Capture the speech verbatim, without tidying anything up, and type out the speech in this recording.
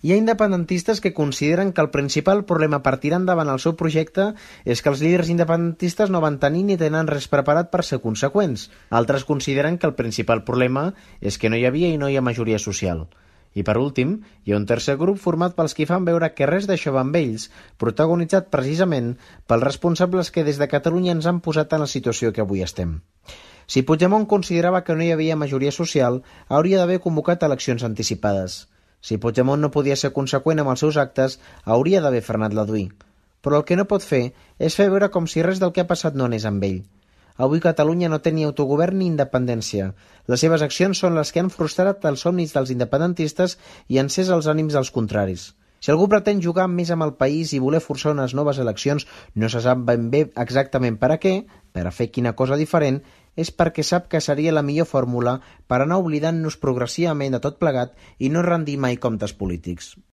Hi ha independentistes que consideren que el principal problema per tirar endavant el seu projecte és que els líders independentistes no van tenir ni tenen res preparat per ser conseqüents. Altres consideren que el principal problema és que no hi havia i no hi ha majoria social. I per últim, hi ha un tercer grup format pels qui fan veure que res d'això va amb ells, protagonitzat precisament pels responsables que des de Catalunya ens han posat en la situació que avui estem. Si Puigdemont considerava que no hi havia majoria social, hauria d'haver convocat eleccions anticipades. Si Puigdemont no podia ser conseqüent amb els seus actes, hauria d'haver frenat l'Adui. Però el que no pot fer és fer veure com si res del que ha passat no anés amb ell. Avui Catalunya no té ni autogovern ni independència. Les seves accions són les que han frustrat els somnis dels independentistes i encès els ànims dels contraris. Si algú pretén jugar més amb el país i voler forçar unes noves eleccions, no se sap ben bé exactament per a què, per a fer quina cosa diferent, és perquè sap que seria la millor fórmula per anar oblidant-nos progressivament de tot plegat i no rendir mai comptes polítics.